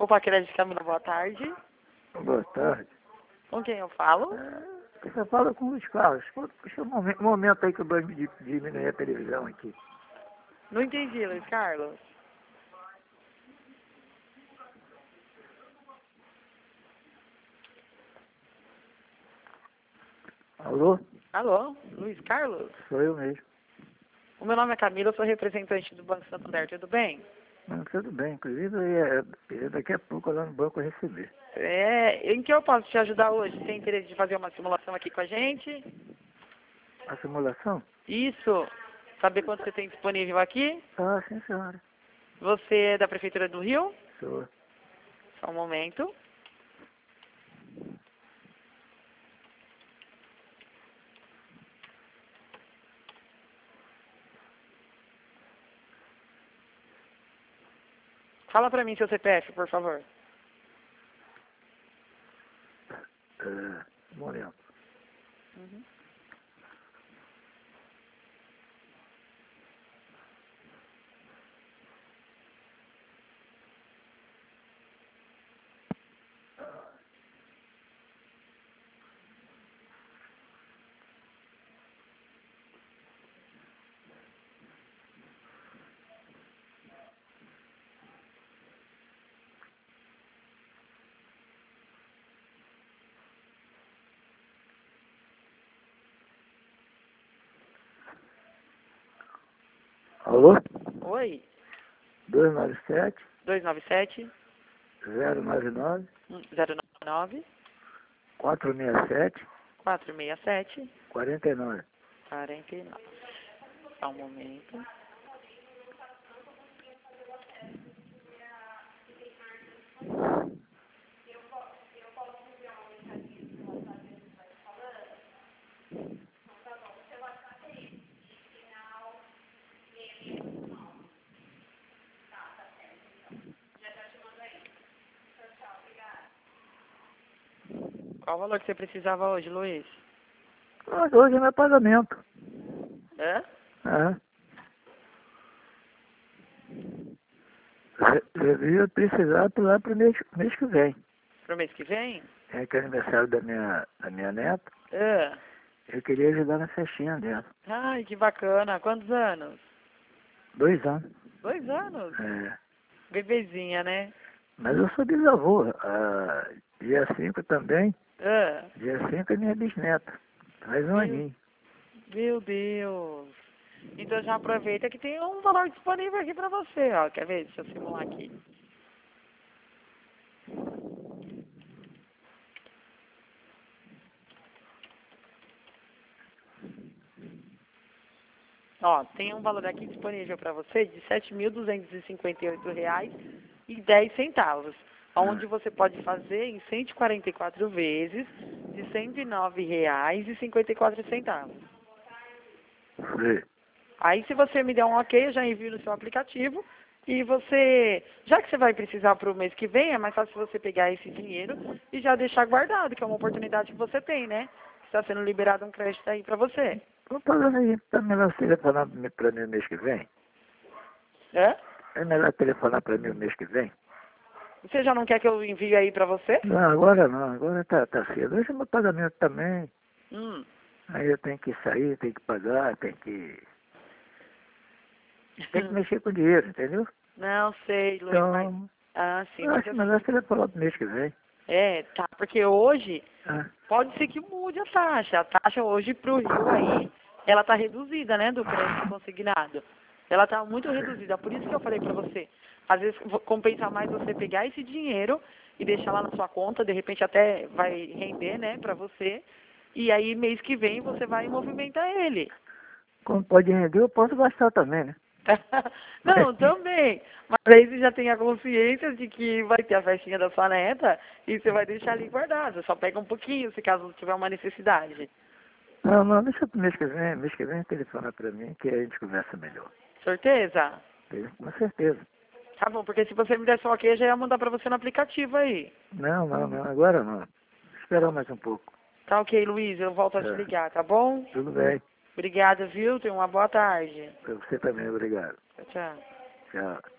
Copa Crédito Camila, boa tarde. Boa tarde. Com quem eu falo? Você fala com o Luiz Carlos. Puxa um momento aí que eu vou diminuir a televisão aqui. Não entendi, Luiz Carlos. Alô? Alô, Luiz Carlos? Sou eu mesmo. O meu nome é Camila, eu sou representante do Banco Santander, tudo bem? Não, tudo bem. Inclusive, daqui a pouco lá no banco eu receber. Em que eu posso te ajudar hoje? Tem interesse de fazer uma simulação aqui com a gente? A simulação? Isso. Saber quanto você tem disponível aqui? Ah, sim, senhora. Você é da Prefeitura do Rio? Sou. Só um momento. Fala pra mim seu CPF, por favor. Um momento. Uhum. Alô? Oi, 297 297 099 099 467 467 49. 49. Só um momento. Qual o valor que você precisava hoje, Luiz? Hoje é meu pagamento. Hã? Eu ia precisar lá pro mês que vem. Pro mês que vem? É que é aniversário da minha neta. Hã? Eu queria ajudar na festinha dela. Ai, que bacana. Quantos anos? 2 anos. 2 anos? É. Bebezinha, né? Mas eu sou bisavô. Dia 5 também. Hã? Dia 5 é minha bisneta. Faz um Meu, aninho. meu Deus. Então já aproveita que tem um valor disponível aqui pra você, ó. Quer ver? Deixa eu simular aqui. Ó, tem um valor aqui disponível para você de R$ 7.258,10, onde você pode fazer em 144 vezes de R$ 109,54. Foi. Aí, se você me der um ok, eu já envio no seu aplicativo e você, já que você vai precisar para o mês que vem, é mais fácil você pegar esse dinheiro e já deixar guardado, que é uma oportunidade que você tem, né? Está sendo liberado um crédito aí para você. Vamos falando aí. Tá melhor você telefonar pra mim o mês que vem? É? É melhor telefonar pra mim o mês que vem? Você já não quer que eu envie aí para você? Não, agora não. Agora tá cedo. Hoje é meu pagamento também. Hum. Aí eu tenho que sair, tenho que pagar, tenho que mexer com dinheiro, entendeu? Não sei, Luiz, mas... Então, Ah, sim, eu mas acho melhor você falar pro mês que vem. tá, porque hoje Ah, pode ser que mude a taxa. A taxa hoje pro Rio aí, ela tá reduzida, né, do crédito consignado. Ela tá muito reduzida, por isso que eu falei pra você. Às vezes compensa mais você pegar esse dinheiro e deixar lá na sua conta, de repente até vai render, né, pra você. E aí mês que vem você vai movimentar ele. como pode render, eu posso gastar também, né? Não, também. Mas aí você já tem a consciência de que vai ter a festinha da sua neta e você vai deixar ali guardado. Só pega um pouquinho, se caso tiver uma necessidade. Não, deixa pro mês que vem. Mês que vem telefona pra mim que a gente conversa melhor. Certeza? Com certeza. Tá bom, porque se você me der só ok, eu já ia mandar pra você no aplicativo aí. Não, agora não. Esperar mais um pouco. Tá ok, Luiz, eu volto a te É, ligar, tá bom? tudo bem. Obrigada, viu? Tenha uma boa tarde. Pra você também, obrigado. Tchau, tchau. Tchau.